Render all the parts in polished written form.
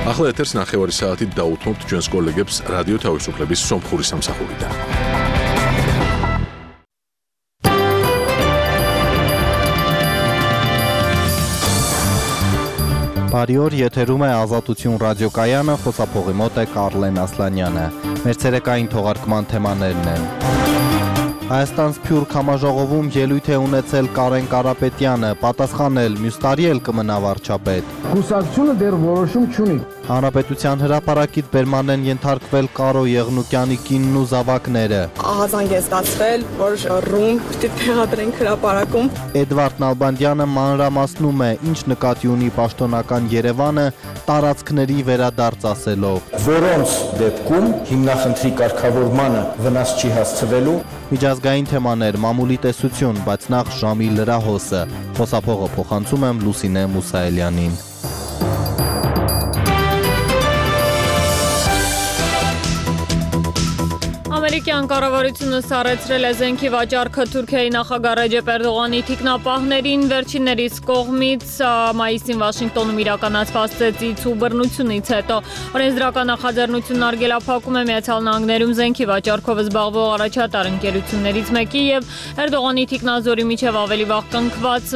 ახლა ეთერს 9 საათით დაუთმობთ ჩვენს კოლეგებს რადიო თავისუფლების სომხური სამსახურიდან. Բարի օր, եթերում է Ազատություն ռադիոկայանը, խոսափողի մոտ է Կարլեն Ասլանյանը։ Մեր ցերեկային թողարկման թեմաներն են։ Հայաստան Սփյուռք համաժողովում ելույթ է ունեցել Կարեն Կարապետյանը, պատասխանել մյուս տարի էլ կմնա վարչապետ։ Կուսակցությունը դեռ որոշում չունի։ Հանրապետության հրապարակից բերման են ենթարկվել Կարո Եղնուկյանի կինն ու զավակները։ Ահազանգ է ստացվել, որ ռում պիտի տեղադրենք հրապարակում։ Էդվարդ Նալբանդյանը մանրամասնում է, ինչ նկատի ունի պաշտոնական Երևանը տարածքների վերադարձ ասելով։ Որոնց դեպքում հիմնախնդրի կարգավորմանը վնաս չի հասցվելու։ Միջազգային թեմաներ, մամուլի տեսություն, բայց նախ ժամի լրահոսը։ Խոսափողը փոխանցում եմ Լուսինե Մուսայելյանին։ Ամերիկյան կառավարությունը սառեցրել է զենքի վաճառքը Թուրքիայի նախագահ Ռեջեփ Էրդողանի թիկնապահներին վերջիններիս կողմից մայիսին Վաշինգտոնում իրականացված ծեծից ու բռնությունից հետո օրենսդրական նախաձեռնությունն արգելափակում է Միացյալ Նահանգներում զենքի վաճառքով զբաղվող առաջատար ընկերություններից մեկի եւ Էրդողանի թիկնազորի միջև ավելի վաղ կնքված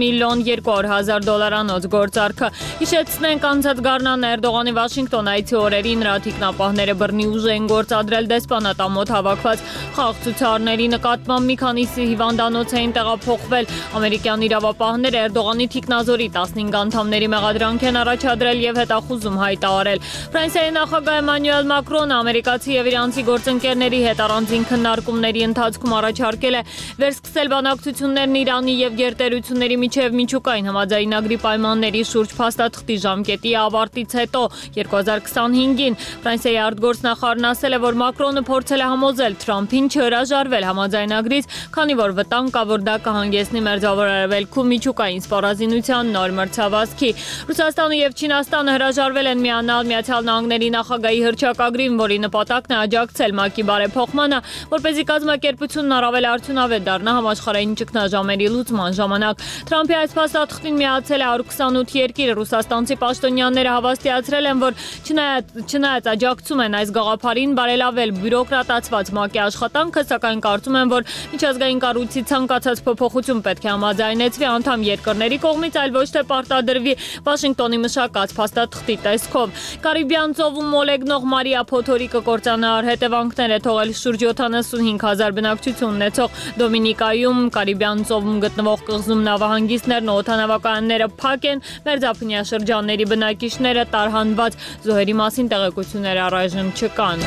$1,200,000 անոց գործարքը։ Հիշեցնենք, անցած գարնան Էրդողանի Վաշինգտոն այցի օրերին նրա թիկնապահները բռնի ուժ են գործադրել դեսպանատամոթ հավաքված խաղաղցուցարների նկատմամբ մի քանիսի հիվանդանոց էին տեղափոխվել։ Ամերիկյան իրավապահները Էրդողանի թիկնազորի 15 անդամների մեղադրանք են առաջադրել եւ հետախուզում հայտարարել։ Ֆրանսիայի նախագահ Էմանուել Մակրոնը ամերիկացի եւ իրանցի գործընկերների հետ առանձին քննարկումների ընթացքում առաջարկել է վերսկսել բանակցություններն Իրանի եւ գերտերությունների միջև միջուկային համաձայնագրի պայմանների շուրջ փաստաթղթի ժամկետի ավարտից հետո 2025-ին Ֆրանսիայի արտգործնախարարն ասել է, որ Մակրոնը փորձել է համոզել Թրամփին չհրաժարվել համաձայնագրից, քանի որ վտանգ կա, որ դա կհանգեցնի Մերձավոր Արևելքում միջուկային սպառազինության նոր մրցավազքի։ Ռուսաստանը եւ Չինաստանը հրաժարվել են միանալ Միացյալ Նահանգների նախագահի հռչակագրին, որի նպատակն է աջակցել ՄԱԿ-ի բարեփոխմանը, որպեսզի կազմակերպությունն առավել արդյունավետ դառնա համաշխարհային ճգնաժամերի լուծման ժամանակ։ Թրամփի այս փաստաթղթին միացել է 128 երկիր։ Ռուսաստանցի պաշտոնյաները հավաստիացրել են, որ չնայած աջակցում են այս գաղափարին բարելավել բյուրոկրատացված ՄԱԿ-ի աշխատանքը, սակայն կարծում են, որ միջազգային կառույցի ցանկացած փոփոխություն պետք է համաձայնեցվի անդամ երկրների կողմից, այլ ոչ թե պարտադրվի Վաշինգտոնի մշակած փաստաթղթի տեսքով։ Կարիբյան ծովում մոլեգնող Մարիա Փոթորիկը կործանար հետևանքներ է թողել շուրջ 75,000 բնակչություն ունեցող Դոմինիկայում։ Կարիբյան ծովում գտնվող կղզում նավահանգիստներն ու օդանավականները փակ են, մերձափնյա շրջանների բնակիչները տարհանված, զոհերի մասին տեղեկություններ առայժմ չկան։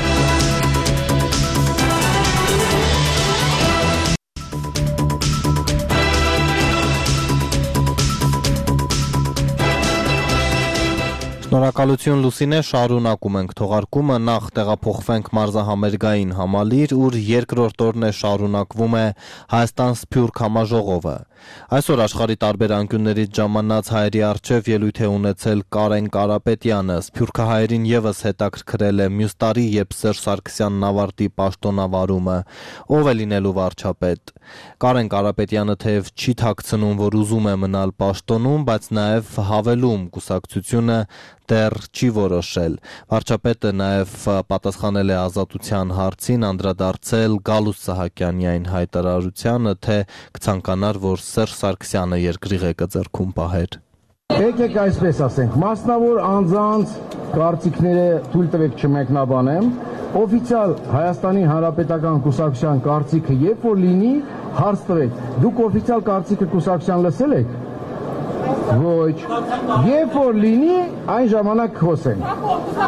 Շնորհակալություն Լուսինե, շարունակում ենք թողարկումը, նախ տեղափոխվենք մարզահամերգային համալիր, ուր երկրորդ օրն է շարունակվում է Հայաստան Սփյուռք համաժողովը։ Այսօր աշխարհի տարբեր անկյուններից ժամանած հայերի առջև ելույթ է ունեցել Կարեն Կարապետյանը, սփյուռքահայերին եւս հետաքրքրել է մյուս տարի, երբ Սերժ Սարգսյանն ավարտի պաշտոնավարումը, ով է լինելու վարչապետ։ Կարեն Կարապետյանը թեև չի թաքցնում, որ ուզում է մնալ պաշտոնում, բայց նաեւ հավելում կուսակցությունը դեռ չի որոշել։ Վարչապետը նաև պատասխանել է Ազատության հարցին, անդրադարձել Գալուստ Սահակյանի այն հայտարարությանը, թե կցանկանար, որ Սերժ Սարգսյանը երկրի ղեկը ձեռքում պահեր։ Եկեք այսպես ասենք, մասնավոր անձանց կարծիքները թույլ տվեք չմեկնաբանեմ, օֆիցիալ Հայաստանի Հանրապետական կուսակցության կարծիքը երբ որ լինի, հարց տվեք, դուք օֆիցիալ կարծիքը կուսակցության լսել եք։ Ոչ, երբ որ լինի, այն ժամանակ խոսենք։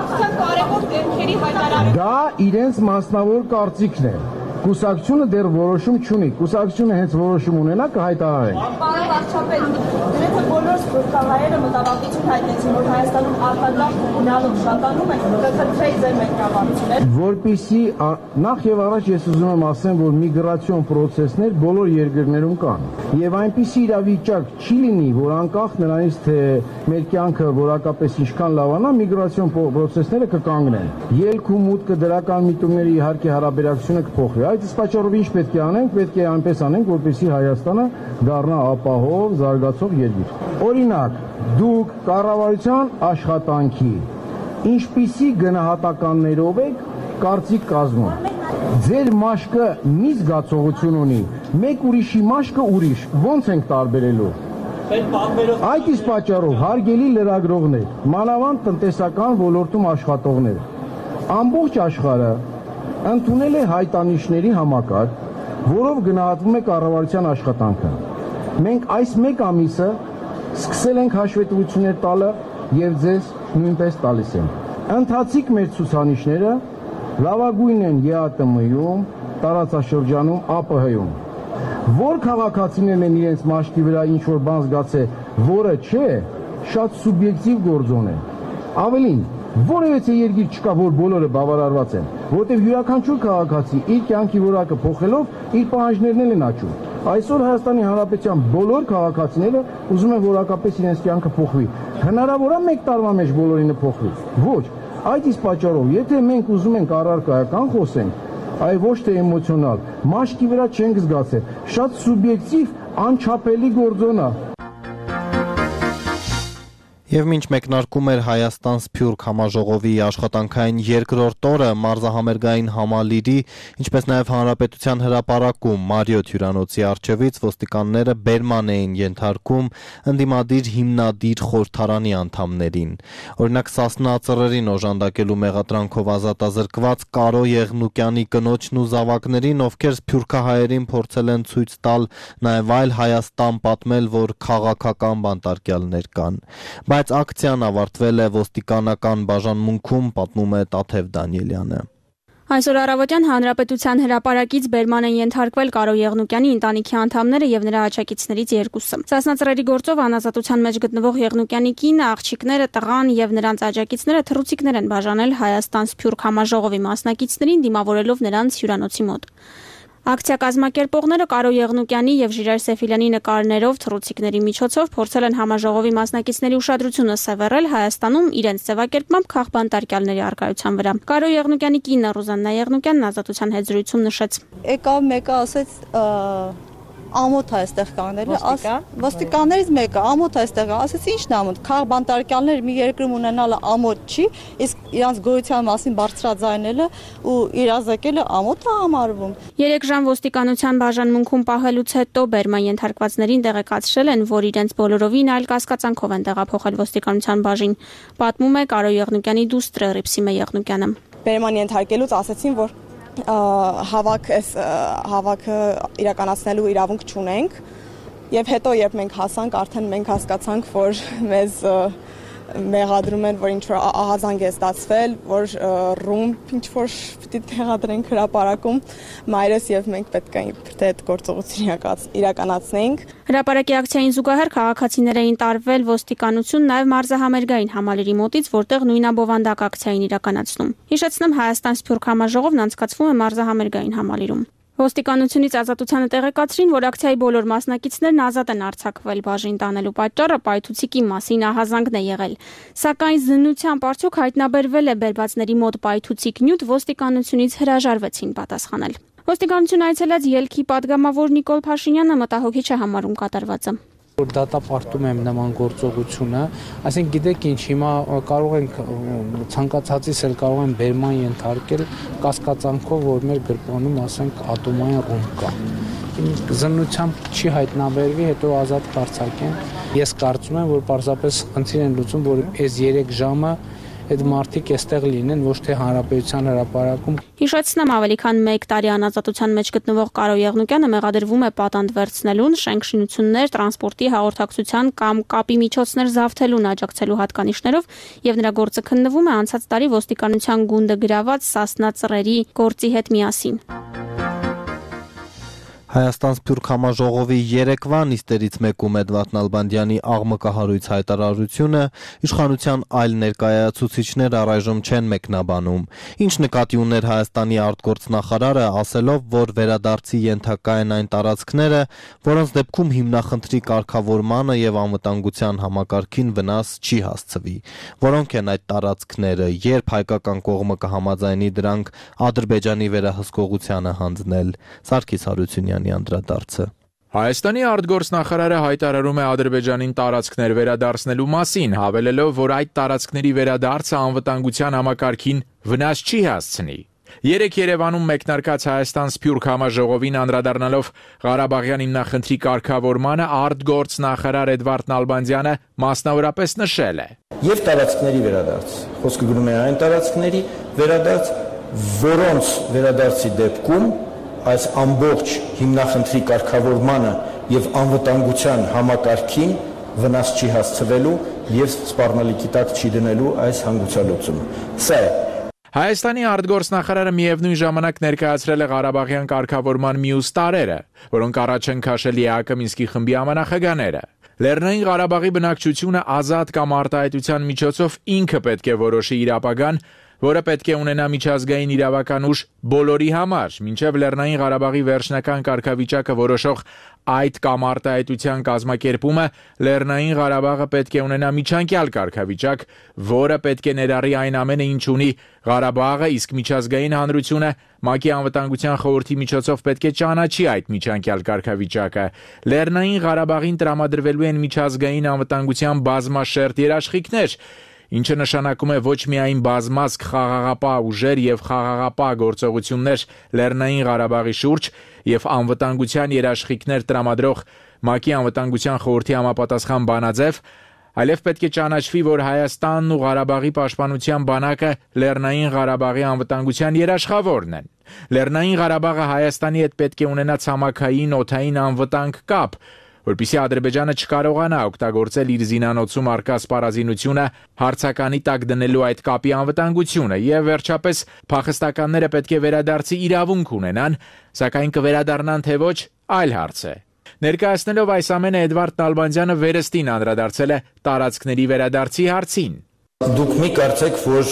Դա իրենց մասնավոր կարծիքն է։ Կուսակցությունը դեռ որոշում չունի։ Կուսակցությունը հենց որոշում ունենա կհայտարարենք։ Պարոն վարչապետ, դրանց բոլոր սփյուռքահայերը մտավախություն հայտնեցին, որ Հայաստանում արտադրանք ունենալով շատանում է, կխնդրեի ձեր մեկնաբանությունը։ Որպեսզի նախ եւ առաջ ես ուզում եմ ասեմ, որ միգրացիոն process-ներ բոլոր երկրներում կան։ Եվ այնպիսի իրավիճակ չի լինի, որ անկախ նրանից թե մեր կյանքը որակապես ինչքան լավանա, միգրացիոն process-ները կկանգնեն։ Ելք ու մուտքը դրական միտումների իհարկե հարաբերակցությունը կփոխվի։ Այդ պատճառով ինչ պետք է անենք, պետք է այնպես անենք, որպեսզի Հայաստանը դառնա ապահով, զարգացող երկիր։ Օրինակ, դուք կառավարության աշխատանքի ինչպիսի գնահատականներով եք կարծիք կազմում։ Ձեր մաշկը մի զգացողություն ունի, մեկ ուրիշի մաշկը ուրիշ, ո՞նց ենք տարբերելու։ Այդ իսկ պատճառով հարգելի լրագրողներ, մանավանդ տնտեսական ոլորտում աշխատողներ, ամբողջ աշխարհը ընդունել է հայտանիշների համակարգ, որով գնահատվում է կառավարության աշխատանքը։ Մենք այս մեկ ամիսը սկսել ենք հաշվետվություններ տալը եւ ձեզ նույնպես տալիս ենք։ Ընթացիկ մեր ցուցանիշները լավագույնն են ԵԱՏՄ-ում, տարածաշրջանում, ԱՊՀ-ում։ Որ քաղաքացիներն են իրենց մաշկի վրա ինչ-որ բան զգացել, որը չէ, շատ սուբյեկտիվ գործոն է։ Ավելին, որևէ երկիր չկա, որ բոլորը բավարարված են, որտեղ յուրաքանչյուր քաղաքացի իր կյանքի որակը փոխելով իր պահանջներն են աճում։ Այսօր Հայաստանի Հանրապետության բոլոր քաղաքացիները ուզում են որակապես իրենց կյանքը փոխվի։ Հնարավոր է մեկ տարվա մեջ բոլորինը փոխվի։ Ոչ, այդ իսկ պատճառով, եթե մենք ուզում ենք առարկայական խոսենք, այ ոչ թե էմոցիոնալ, մաշկի վրա չենք զգացել, շատ սուբյեկտիվ, անչափելի գործոն է։ Եվ մինչ մեկնարկում էր Հայաստան-Սփյուռք համաժողովի աշխատանքային երկրորդ օրը մարզահամերգային համալիրի, ինչպես նաև Հանրապետության հրապարակում Մարիոթ հյուրանոցի առջևից ոստիկանները բերման էին ենթարկում ընդդիմադիր հիմնադիր խորհրդարանի անդամներին։ Օրինակ Սասնա ծռերին օժանդակելու մեղադրանքով ազատազրկված Կարո Եղնուկյանի կնոջն ու զավակներին, ովքեր սփյուռքահայերին փորձել են ցույց տալ նաև այլ Հայաստան, պատմել, որ քաղաքական բանտարկյալներ կան։ Բայց ակցիան ավարտվել է ոստիկանական բաժանմունքում, պատմում է Տաթև Դանիելյանը։ Այսօր առավոտյան Հանրապետության հրապարակից բերման են ենթարկվել Կարո Եղնուկյանի ընտանիքի անդամները եւ նրա աջակիցներից երկուսը։ Սասնա ծռերի գործով անազատության մեջ գտնվող Եղնուկյանի կինը, աղջիկները, տղան եւ նրանց աջակիցները թռուցիկներ են բաժանել Հայաստան-Սփյուռք համաժողովի մասնակիցներին, դիմավորելով նրանց հյուրանոցի մոտ։ Ակցիա կազմակերպողները Կարո Եղնուկյանի եւ Ժիրայր Սեֆիլյանի նկարներով թռուցիկների միջոցով փորձել են համաժողովի մասնակիցների ուշադրությունը սևեռել Հայաստանում իրենց ձևակերպմամբ քաղբանտարկյալների առկայության վրա։ Կարո Եղնուկյանի կինը Ռուզաննա Եղնուկյանն ազատության հետ զրույցում նշեց. Եկավ մեկը ասեց ամոթ է այստեղ կանգնել, ոստիկաններից մեկը ամոթ է այստեղ, ասեց ի՞նչն է ամոթ, քաղբանտարկյալներ մի երկրում ունենալը ամոթ չի, իսկ իրանց գոյության մասին բարձրաձայնելը ու իրազեկելը ամոթ է համարվում։ 3 ժամ ոստիկանության բաժանմունքում պահելուց հետո բերման ենթարկվածներին տեղեկացրել են, որ իրենց բոլորովին այլ կասկածանքով են տեղափոխել ոստիկանության բաժին, պատմում է Կարո Եղնուկյանի դուստրը Ռիփսիմե Եղնուկյանը։ Բերման ենթարկելուց ասեցին, որ հավաքը իրականացնելու իրավունք չունենք եւ հետո երբ մենք հասանք արդեն մենք հասկացանք որ մեզ մեղադրում են որ ինչ որ ահազանգ է ստացվել որ ռումբ ինչ որ պիտի տեղադրենք հրապարակում մայրս եւ մենք պետք է թե այդ գործողությունը իրականացնենք հրապարակի ակցիային զուգահեռ քաղաքացիներ էին տարվել ոստիկանություն նաեւ մարզահամերգային համալիրի մոտից որտեղ նույնաբովանդակ ակցիային իրականացնում հիշեցնեմ Հայաստան-Սփյուռք համաժողովն անցկացվում է մարզահամերգային համալիրում Ոստիկանությունից ազատությանը տեղեկացրին, որ ակցիայի բոլոր մասնակիցներն ազատ են արձակվել բաժին տանելու պատճառը պայթուցիկի մասին ահազանգն է եղել։ Սակայն զննությամբ արդյոք հայտնաբերվել է բերվածների մոտ պայթուցիկ նյութ, ոստիկանությունից հրաժարվեցին պատասխանել։ Ոստիկանություն այցելած ելքի падգամավոր Նիկոլ Փաշինյանը մտահոգիչ է համարում կատարվածը։ Որ դատապարտում եմ նման գործողությունը, այսինքն գիտեք ինչ, հիմա կարող ենք ցանկացածից էլ կարող են բերման ենթարկել կասկածանքով, որ մեր գրպանում, ասենք, ատոմային ռումբ կա։ Զննությամբ չի հայտնաբերվի, հետո ազատ կարձակեն։ Ես կարծում եմ, որ պարզապես խնդիր են լուծում, որ այս 3 ժամը այդ մարդիկ այստեղ լինեն, ոչ թե Հանրապետության հրապարակում։ Հիշեցնեմ, ավելի քան 1 տարի անազատության մեջ գտնվող Կարո Եղնուկյանը մեղադրվում է պատանդ վերցնելուն, շենքշինություններ, տրանսպորտի, հաղորդակցության կամ կապի միջոցներ զավթելուն աջակցելու հատկանիշներով եւ նրա գործը քննվում է անցած տարի ոստիկանության գունդը գրաված Սասնա ծռերի գործի հետ միասին։ Հայաստան-Սփյուռք համաժողովի երեկվա նիստերից մեկում Էդվարդ Նալբանդյանի աղմկահարույց հայտարարությունը իշխանության այլ ներկայացուցիչներ առայժմ չեն մեկնաբանում, ինչ նկատի ուներ Հայաստանի արտգործնախարարը, ասելով, որ վերադարձի ենթակա են այն տարածքները, որոնց դեպքում հիմնախնդրի կարգավորմանը եւ անվտանգության համակարգին վնաս չի հասցվի։ Որոնք են այդ տարածքները, երբ հայկական կողմը կհամաձայնի դրանք Ադրբեջանի վերահսկողությանը հանձնել։ Սարգիս Հարությունյանի անդրադարձը։ Հայաստանի արտգործնախարարը հայտարարում է Ադրբեջանին տարածքներ վերադարձնելու մասին, հավելելով, որ այդ տարածքների վերադարձը անվտանգության համակարգին վնաս չի հասցնի։ Երեկ Երևանում մեկնարկած Հայաստան-Սփյուռք համաժողովին անդրադառնալով Ղարաբաղյան հիմնախնդրի կարգավորմանը արտգործնախարար Էդվարդ Նալբանդյանը մասնավորապես նշել է. Եվ տարածքների վերադարձ։ Խոսքը գնում է այն տարածքների վերադարձ, որոնց վերադարձի դեպքում այս ամբողջ հիմնախնդրի կարգավորմանը եւ անվտանգության համակարգին վնաս չի հասցվելու եւ սպառնալիքի տակ չի դնելու այս հանգուցալուծումը։ Սա է։ Հայաստանի արտգործնախարարը միևնույն ժամանակ ներկայացրել է Ղարաբաղյան կարգավորման մյուս տարրերը, որոնք առաջ են քաշել ԵԱԿ Մինսկի խմբի համանախագահները։ Լեռնային Ղարաբաղի բնակչությունը ազատ կամ արտահայտության միջոցով ինքը պետք է որոշի իր ապագան, որը պետք է ունենա միջազգային իրավական ուժ բոլորի համար, մինչև Լեռնային Ղարաբաղի վերջնական կարգավիճակը որոշող այդ կամ արտահայտության կազմակերպումը Լեռնային Ղարաբաղը պետք է ունենա միջանկյալ կարգավիճակ, որը պետք է ներառի այն ամենը, ինչ ունի Ղարաբաղը, իսկ միջազգային հանրությունը ՄԱԿ-ի անվտանգության խորհրդի միջոցով պետք է ճանաչի այդ միջանկյալ կարգավիճակը։ Լեռնային Ղարաբաղին տրամադրվելու են միջազգային անվտանգության բազմաշերտ երաշխիքներ, ինչը նշանակում է ոչ միայն բազմազգ խաղաղապահ ուժեր եւ խաղաղապահ գործողություններ Լեռնային Ղարաբաղի շուրջ եւ անվտանգության երաշխիքներ տրամադրող ՄԱԿ-ի անվտանգության խորհրդի համապատասխան բանաձև, այլև պետք է ճանաչվի, որ Հայաստանն ու Ղարաբաղի պաշտպանության բանակը Լեռնային Ղարաբաղի անվտանգության երաշխավորն են։ Լեռնային Ղարաբաղը Հայաստանի հետ պետք է ունենա ցամաքային, օդային անվտանգ կապ, որպեսզի Ադրբեջանը չկարողանա օգտագործել իր զինանոցում առկա սպառազինությունը հարցականի տակ դնելու այդ կապի անվտանգությունը, եւ վերջապես փախստականները պետք է վերադարձի իրավունք ունենան, սակայն կվերադառնան թե ոչ, այլ հարց է։ Ներկայացնելով այս ամենը Էդվարդ Նալբանդյանը վերստին անդրադարձել է տարածքների վերադարձի հարցին։ Դուք մի կարծեք, որ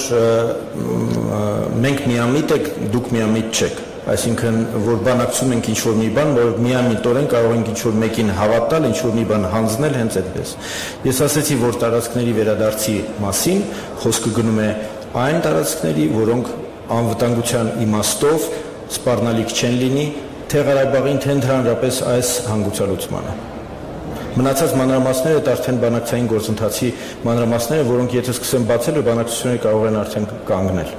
մենք միամիտ ենք, դուք միամիտ չեք։ Այսինքն, որ բանակցում ենք ինչ-որ մի բան, որ միամիտորեն կարող ենք ինչ-որ մեկին հավատալ, ինչ-որ մի բան հանձնել հենց այդպես։ Ես ասացի, որ տարածքների վերադարձի մասին խոսքը գնում է այն տարածքների, որոնք անվտանգության իմաստով սպառնալիք չեն լինի թե Ղարաբաղին, թե ընդհանրապես այս հանգուցալուծմանը։ Մնացած մանրամասները դա արդեն բանակցային գործընթացի մանրամասները, որոնք եթե սկսեն բացել, բանակցությունները կարող են արդեն կանգնել։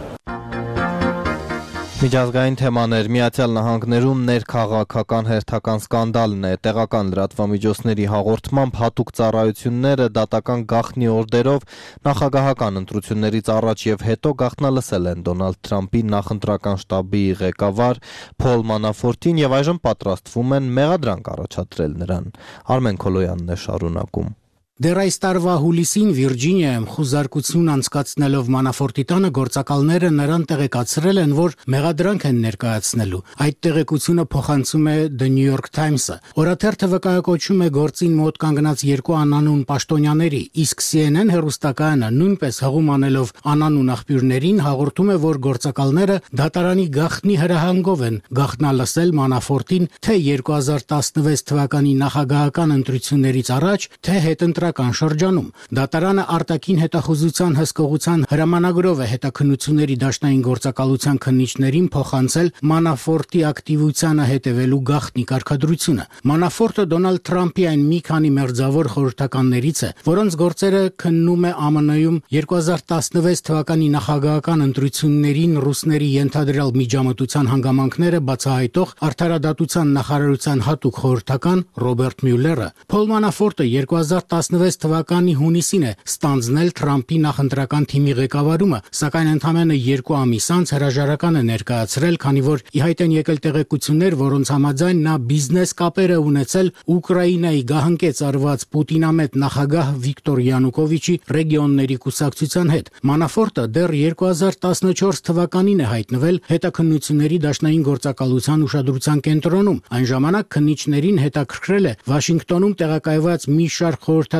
Միջազգային թեմաներ Միացյալ Նահանգներում ներքաղաքական հերթական սկանդալն է, տեղական լրատվամիջոցների հաղորդմամբ հատուկ ծառայությունները դատական գաղտնի օրդերով նախագահական ընտրություններից առաջ եւ հետո գաղտնալսել են Դոնալդ Թրամփի նախընտրական շտաբի ղեկավար Փոլ Մանաֆորտին եւ այժմ պատրաստվում են մեղադրանք առաջադրել նրան։ Արմեն Քոլոյանն է շարունակում։ Դեռ այս տարվա հուլիսին Վիրջինիայում խուզարկություն անցկացնելով Մանաֆորտի տանը գործակալները նրան տեղեկացրել են, որ մեղադրանք են ներկայացնելու։ Այդ տեղեկությունը փոխանցում է The New York Times-ը։ Օրաթերթը վկայակոչում է գործին մոտ կանգնած երկու անանուն պաշտոնյաների, իսկ CNN հեռուստակայանը նույնպես հղում անելով անանուն աղբյուրներին հաղորդում է, որ գործակալները դատարանի գաղտնի հրահանգով են գաղտնալսել Մանաֆորտին թե 2016 թվականի նախագահական ընտրություններից առաջ, թե հետընտրական շրջանում։ Դատարանը արտաքին հետախուզության հսկողության հրամանագրով է հետաքննությունների դաշնային գործակալության քննիչներին փոխանցել Մանաֆորտի ակտիվությանը հետևելու գաղտնի կարգադրությունը։ Մանաֆորտը Դոնալդ Թրամփի այն մի քանի մերձավոր խորհրդականներից է, որոնց գործերը քննում է ԱՄՆ-ում 2016 թվականի նախագահական ընտրություններին ռուսների ենթադրյալ միջամտության հանգամանքները բացահայտող արդարադատության նախարարության հատուկ խորհրդական Ռոբերտ Մյուլլերը։ Փոլ Մանաֆորտը 2016 թվականի հունիսին է ստանձնել Թրամփի նախընտրական թիմի ղեկավարումը, սակայն ընդամենը 2 ամիս անց հրաժարական է ներկայացրել, քանի որ ի հայտ են եկել տեղեկություններ, որոնց համաձայն նա բիզնես կապեր է ունեցել Ուկրաինայի գահընկեց արված Պուտինամետ նախագահ Վիկտոր Յանուկովիչի ռեգիոնների կուսակցության հետ։ Մանաֆորտը դեռ 2014 թվականին է հայտնվել հետաքննությունների դաշնային գործակալության ուշադրության կենտրոնում։ Այն ժամանակ քննիչներին հետաքրքրել է Վաշինգտոնում տեղակայված մի շարք խորհրդատու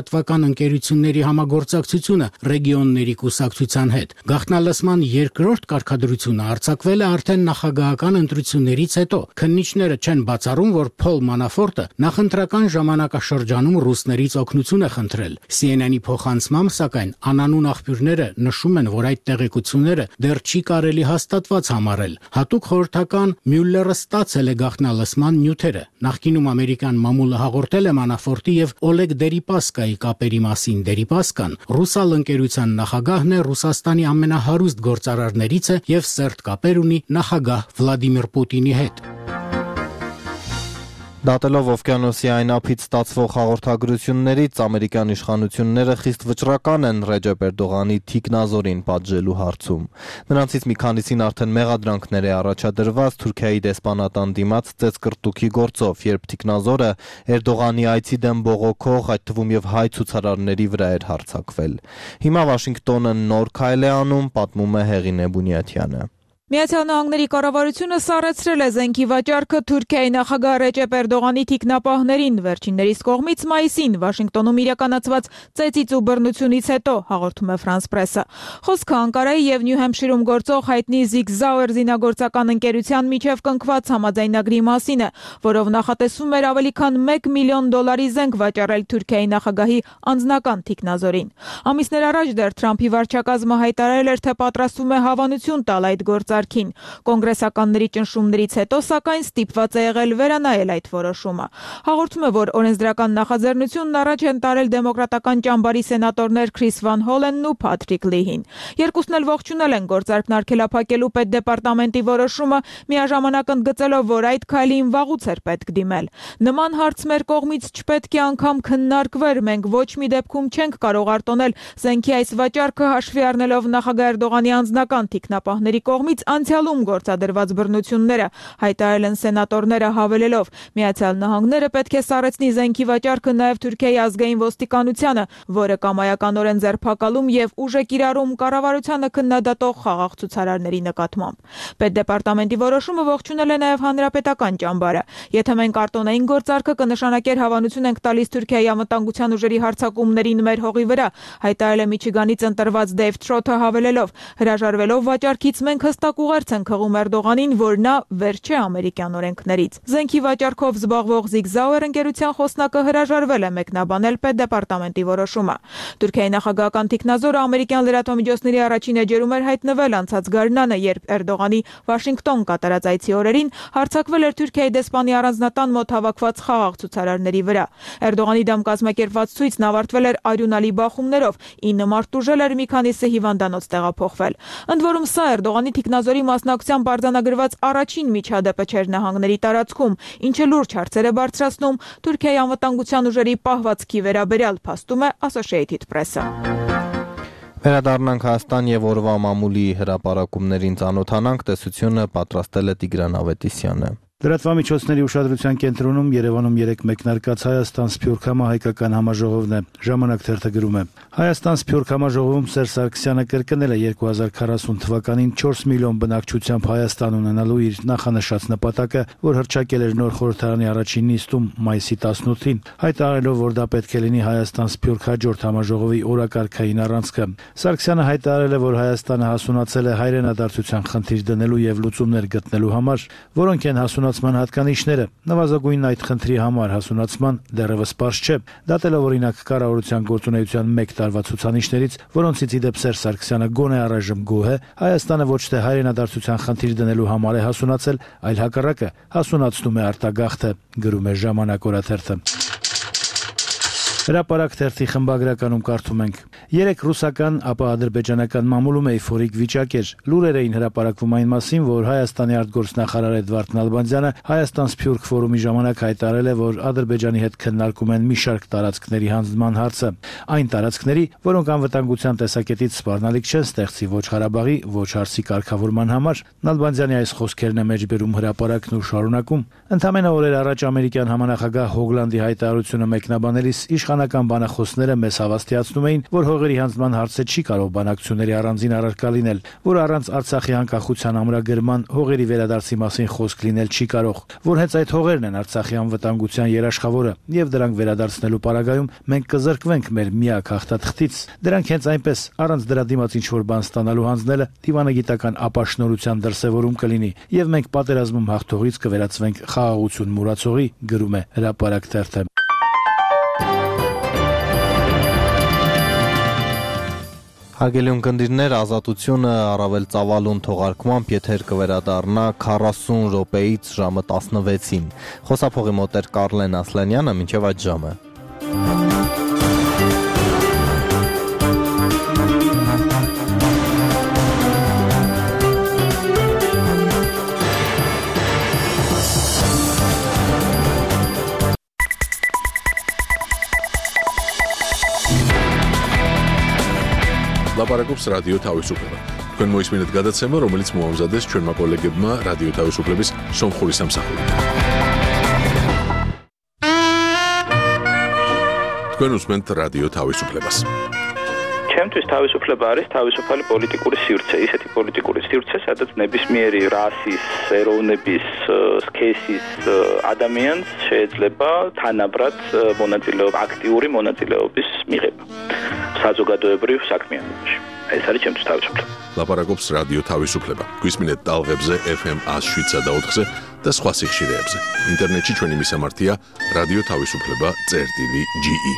հաստատվական ընկերությունների համագործակցությունը ռեգիոնների կուսակցության հետ։ Գաղտնալսման երկրորդ կարգադրությունը արձակվել է արդեն նախագահական ընտրություններից հետո։ Քննիչները չեն բացառում, որ Փոլ Մանաֆորտը նախընտրական ժամանակաշրջանում ռուսներից օգնություն է խնդրել։ CNN-ի փոխանցմամբ, սակայն անանուն աղբյուրները նշում են, որ այդ տեղեկությունները դեռ չի կարելի հաստատված համարել։ Հատուկ խորհրդական Մյուլլերը ստացել է գաղտնալսման նյութերը։ Նախկինում ամերիկյան մամուլը հաղորդել է Մանաֆորտի եւ Օլեգ Դերիպասկայի կապերի մասին։ Դերիպասկան ռուսալ ընկերության նախագահն է, Ռուսաստանի ամենահարուստ գործարարներից է եւ սերտ կապեր ունի նախագահ Վլադիմիր Պուտինի հետ։ Դատելով օվկիանոսի այն ափից ստացվող հաղորդագրություններից, ամերիկյան իշխանությունները խիստ վճռական են Ռեջեփ Էրդողանի թիկնազորին պատժելու հարցում։ Նրանցից մի քանիսին արդեն մեղադրանքներ է առաջադրված Թուրքիայի դեսպանատան դիմաց ծեծկռտուքի գործով, երբ թիկնազորը Էրդողանի այցի դեմ բողոքող, այդ թվում եւ հայ ցուցարարների վրա էր հարձակվել։ Հիմա Վաշինգտոնը նոր քայլ է անում, պատմում է Հեղինե Բունյաթյանը։ Միացյալ Նահանգների կառավարությունը սառեցրել է զենքի վաճառքը Թուրքիայի նախագահ Ռեջեփ Էրդողանի թիկնապահներին վերջիններիս կողմից մայիսին Վաշինգտոնում իրականացված ծեծից ու բռնությունից հետո, հաղորդում է Ֆրանս Պրեսը։ Խոսքը Անկարայի եւ Նյու Հեմփշիրում գործող հայտնի Zig Zauer զինագործական ընկերության միջև կնքված համաձայնագրի մասին է, որով նախատեսվում էր ավելի քան $1 միլիոն զենք վաճառել Թուրքիայի նախագահի անձնական թիկնազորին։ Ամիսներ առաջ դեռ Թրամփի վարչակազմը հայտարարել էր, թե պատրաստվում է հավանություն տալ այդ գործարքին։ Կոնգրեսականների ճնշումներից հետո, սակայն, ստիպված է եղել վերանայել այդ որոշումը։ Հաղորդում է, որ օրենսդրական նախաձեռնությունն առաջ են տարել դեմոկրատական ճամբարի սենատորներ Քրիս Վան Հոլենն ու Փատրիկ Լիհին։ Երկուսն էլ ողջունել են գործարքն արգելափակելու պետդեպարտամենտի որոշումը, միաժամանակ ընդգծելով, որ այդ քայլին վաղուց էր պետք դիմել։ Նման հարց մեր կողմից չպետք է անգամ քննարկվեր, մենք ոչ մի դեպքում չենք կարող արտոնել զենքի այս վաճառքը հաշվի առնելով նախագահ Էրդողանի անձնական թիկնապահների կողմից անցյալում գործադրված բռնությունները, հայտարարել են սենատորները, հավելելով. Միացյալ Նահանգները պետք է սառեցնի զենքի վաճառքը նաև Թուրքիայի ազգային ոստիկանությանը, որը կամայականորեն ձերբակալում եւ ուժ է կիրառում կառավարությանը քննադատող խաղաղ ցուցարարների նկատմամբ։ Պետդեպարտամենտի որոշումը ողջունել է նաև հանրապետական ճամբարը։ Եթե մենք արտոնային գործարքը կնշանակեր հավանություն ենք տալիս Թուրքիայի անվտանգության ուժերի հարձակումներին մեր հողի վրա, հայտարարել է Միչիգանից ընտրված Դեյվ Թրոթը, հավելելով. հրաժարվելով վաճառքից մենք հստակ ուղերձ ենք հղում Էրդողանին, որ նա վեր չէ ամերիկյան օրենքներից։ Զենքի վաճառքով զբաղվող Zig Zauer ընկերության խոսնակը հրաժարվել է մեկնաբանել պետդեպարտամենտի որոշումը։ Թուրքիայի նախագահական թիկնազորը ամերիկյան լրատվամիջոցների առաջին էջերում էր հայտնվել անցած գարնանը, երբ Էրդողանի Վաշինգտոն կատարած այցի օրերին հարձակվել էր Թուրքիայի դեսպանի առանձնատան մոտ հավաքված խաղաղ ցուցարարների վրա։ Էրդողանի դեմ կազմակերպված ցույցն ավարտվել էր արյունալի բախումներով, 9 մարդ ուժել էր, մի քանիսը հիվանդանոց տեղափոխվել։ Ընդ որում սա Էրդողանի թիկնազորի մասնակցությամբ արձանագրված առաջին միջադեպը չէր նահանգների տարածքում, ինչը լուրջ հարցեր է բարձրացնում Թուրքիայի անվտանգության ուժերի պահվածքի վերաբերյալ, փաստում է Associated Press-ը։ Վերադառնանք Հայաստան եւ օրվա մամուլի հրապարակումներին ծանոթանանք, տեսությունը պատրաստել է Տիգրան Ավետիսյանը։ Լրատվամիջոցների ուշադրության կենտրոնում Երևանում 3 մեկնարկած Հայաստան-Սփյուռք համահայկական համաժողովն է։ Ժամանակ թերթը գրում է. Հայաստան-Սփյուռք համաժողովում Սերժ Սարգսյանը կրկնել է 2040 թվականին 4 միլիոն բնակչությամբ Հայաստան ունենալու իր նախանշած նպատակը, որ հռչակել էր նոր խորհրդարանի առաջին նիստում մայիսի 18-ին, հայտարարելով, որ դա պետք է լինի Հայաստան-Սփյուռք հաջորդ համաժողովի օրակարգային առանցքը։ Սարգսյանը հայտարարել է, որ Հայաստանը հասունացել է հայրենադարձության խնդիր դնելու եւ լուծումներ գտնելու համար, որոնք են հասունացման հատկանիշները։ Նվազագույնն այդ խնդրի համար հասունացման դեռևս պարզ չէ, դատելով օրինակ կառավարության գործունեության 1 տարվա ցուցանիշներից, որոնցից ի դեպ Սերժ Սարգսյանը գոնե առայժմ գոհ է, Հայաստանը ոչ թե հայրենադարձության խնդիր դնելու համար է հասունացել, այլ հակառակը հասունացնում է արտագաղթը, գրում է Ժամանակ օրաթերթը։ Հրապարակ թերթի խմբագրականում կարդում ենք. 3 ռուսական, ապա ադրբեջանական մամուլում էյֆորիկ վիճակ էր։ Լուրեր էին հրապարակվում այն մասին, որ Հայաստանի արտգործնախարար Էդվարդ Նալբանդյանը Հայաստան-Սփյուռք ֆորումի ժամանակ հայտարարել է, որ Ադրբեջանի հետ քննարկում են մի շարք տարածքների հանձնման հարցը։ Այն տարածքների, որոնք անվտանգության տեսակետից սպառնալիք չեն ստեղծի ոչ Ղարաբաղի, ոչ հարցի կարգավորման համար։ Նալբանդյանի այս խոսքերն է մեջբերում հրապարակն ու շարունակում. Ընդամենը օրեր առաջ ամերիկյան համանախագահ Հոգլանդի հայտարարությունը մեկնաբանելիս իշխանական բանախոսները մեզ հավաստիացնում էին, որ հողերի հանձնման հարցը չի կարող բանակցությունների առանձին առարկա լինել, որ առանց Արցախի անկախության ամրագրման հողերի վերադարձի մասին խոսք լինել չի կարող, որ հենց այդ հողերն են Արցախի անվտանգության երաշխավորը եւ դրանք վերադարձնելու պարագայում մենք կզրկվենք մեր միակ հաղթաթղթից։ Դրանք հենց այնպես առանց դրա դիմաց ինչ-որ բան ստանալու հանձնելը դիվանագիտական ապաշնորհության դրսևորում կլինի եւ մենք պատերազմում հաղթողից կվերածվենք խաղաղություն մուրացողի, գրում է Հրապարակ թերթը։ Հարգելի ունկնդիրներ, Ազատությունը առավել ծավալուն թողարկմամբ եթեր կվերադառնա 40 րոպեից ժամը 16-ին։ Խոսափողի մոտ էր Կարլեն Ասլանյանը, մինչև այդ ժամը։ Լապարակობს ռադիո Თავისუფლება։ Თქვენ მოისმინეთ გადაცემა, რომელიც მოამზადეს ჩვენმა კოლეგებმა რადიო თავისუფლების სომხური სამსახურით. თქვენ უსმენთ რადიო თავისუფლებას. ჩემთვის თავისუფლება არის თავისუფალი პოლიტიკური სივრცე, ისეთი პოლიტიკური სივრცე, სადაც ნებისმიერი რასის, ეროვნების, სქესის ადამიანს შეიძლება თანაბრად აქტიური მონაწილეობის მიღება საზოგადოებრივ საქმიანობაში. ეს არის ჩემთვის თავისუფლება. ლაპარაკობს რადიო თავისუფლება. გვისმინეთ ტალღებზე FM 107-ზე და 4-ზე და სხვა სიხშირეებზე. ინტერნეტში ჩვენი მისამართია radioთავისუფლება.ge.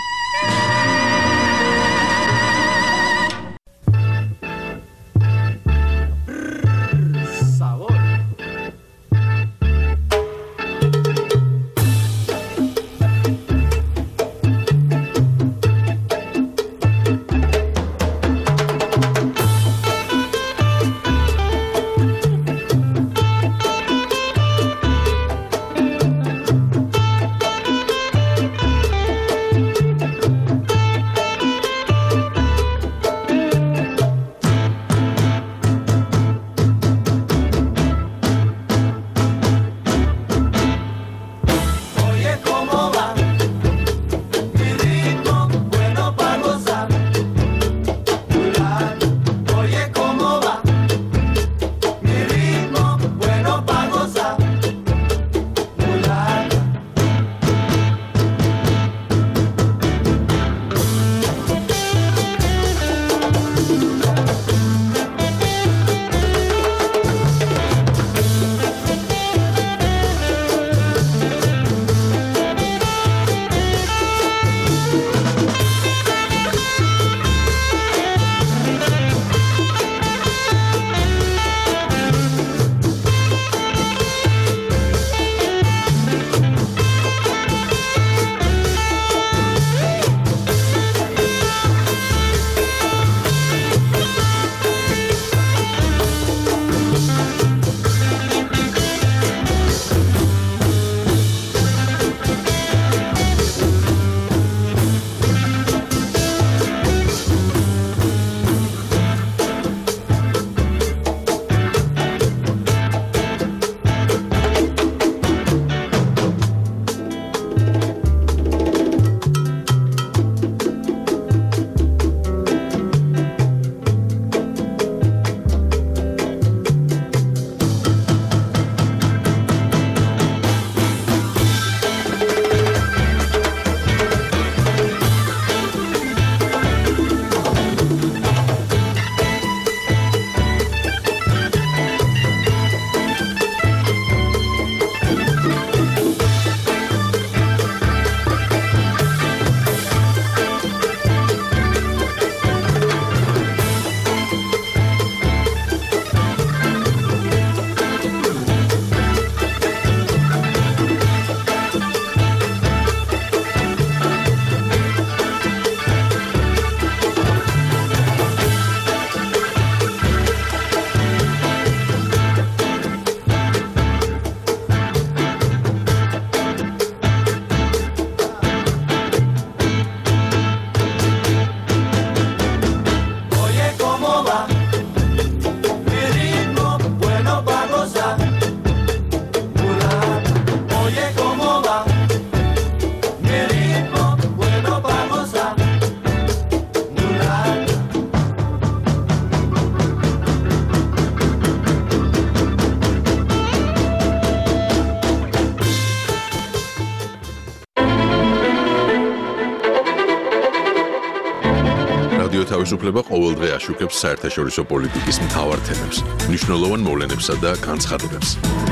რადიო თავისუფლება ყოველდღე აშუქებს საერთაშორისო პოლიტიკის მთავარ თემებს, მნიშვნელოვან მოვლენებსა და განცხადებებს.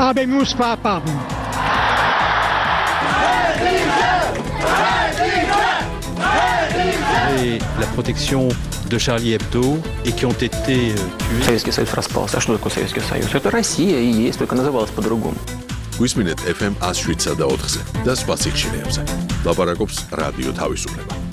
La protection de Charlie Hebdo et qui ont été tués. Советский Союз распался. А что такое Советский Союз? Это Россия и есть, только называлась по-другому. Გვისმინეთ FM 107 და 4-ზე და სხვა სიხშირეებზე. ლაპარაკობს რადიო თავისუფლება.